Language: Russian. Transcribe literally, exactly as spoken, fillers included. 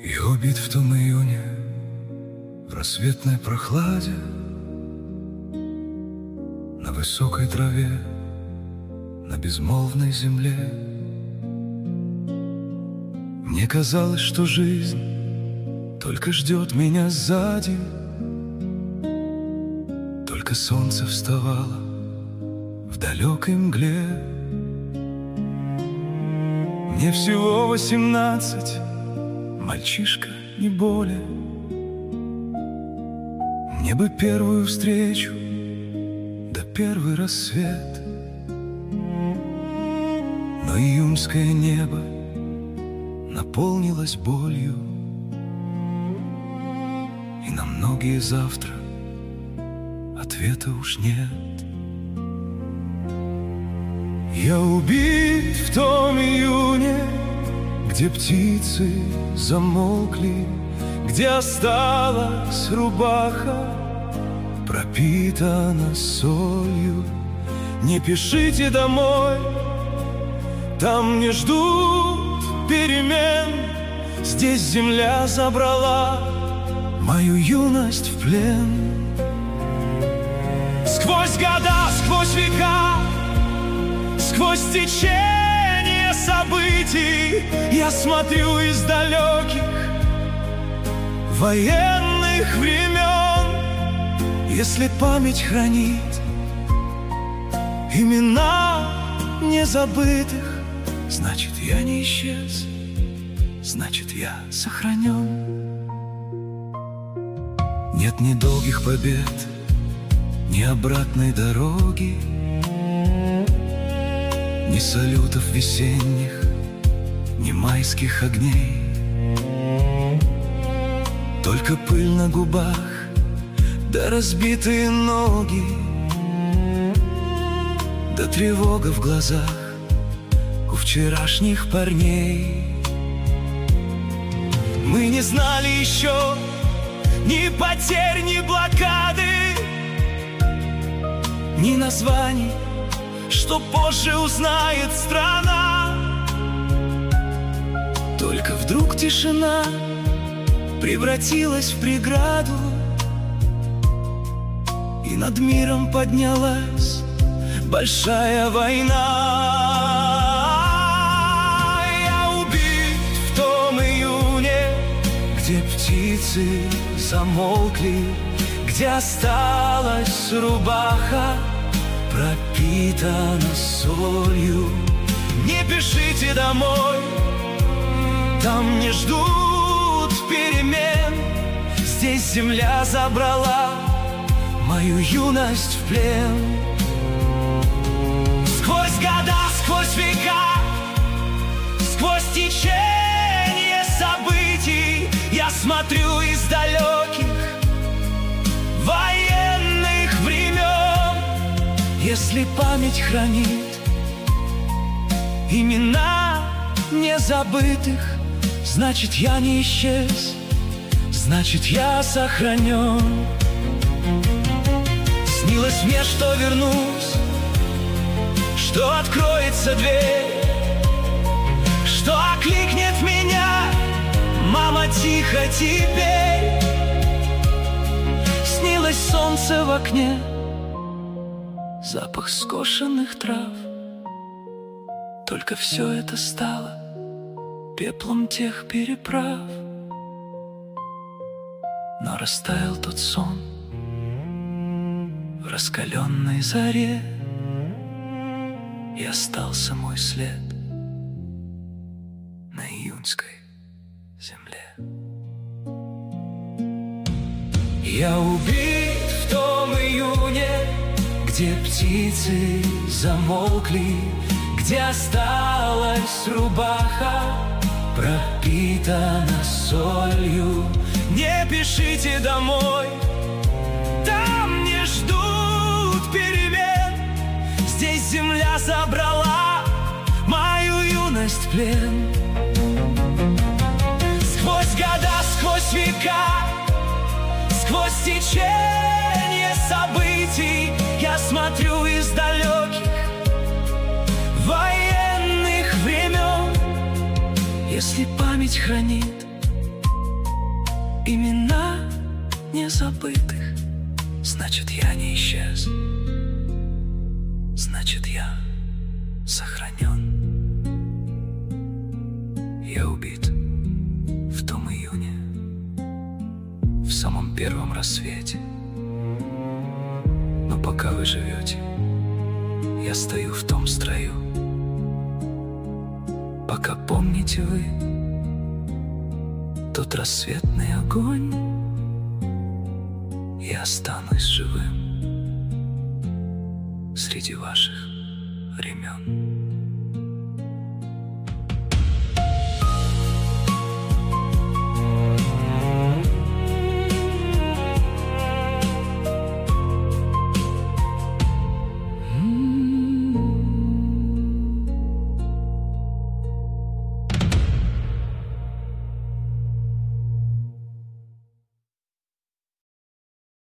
Я убит в том июне, в рассветной прохладе, на высокой траве, на безмолвной земле. Мне казалось, что жизнь только ждет меня сзади, только солнце вставало в далекой мгле. Мне всего восемнадцать, мальчишка, не более. Мне бы первую встречу, да первый рассвет. Но июньское небо наполнилось болью, и на многие завтра ответа уж нет. Я убит в том июне, где птицы замолкли, где осталась рубаха, пропитана солью. Не пишите домой, там не ждут перемен. Здесь земля забрала мою юность в плен. Сквозь года, сквозь века, сквозь течение событий я смотрю из далеких военных времен. Если память хранит имена незабытых, значит, я не исчез, значит, я сохранен. Нет ни долгих побед, ни обратной дороги, ни салютов весенних, ни майских огней. Только пыль на губах, да разбитые ноги, да тревога в глазах у вчерашних парней. Мы не знали еще ни потерь, ни блокады, ни названий, что позже узнает страна. Только вдруг тишина превратилась в преграду, и над миром поднялась большая война. Я убит в том июне, где птицы замолкли, где осталась рубаха, пропитана солью. Не пишите домой, там не ждут перемен. Здесь земля забрала мою юность в плен. Сквозь года, сквозь века, сквозь течение событий я смотрю из далеких военных времен. Если память хранит имена незабытых, значит, я не исчез, значит, я сохранен. Снилось мне, что вернусь, что откроется дверь, что окликнет меня мама тихо теперь. Снилось солнце в окне, запах скошенных трав. Только все это стало пеплом тех переправ. Но растаял тот сон в раскаленной заре, и остался мой след на июньской земле. Я убит в том июне, где птицы замолкли, где осталась рубаха, пропитана солью. Не пишите домой, там не ждут перемен. Здесь земля забрала мою юность в плен. Сквозь года, сквозь века, сквозь течение событий я смотрю из далеких военных времен. Если память хранит имена незабытых. Значит, я не исчез, значит, я сохранен. Я убит в том июне, в самом первом рассвете. Но пока вы живете, я стою в том строю. Пока помните вы тот рассветный огонь, я останусь живым среди ваших времен.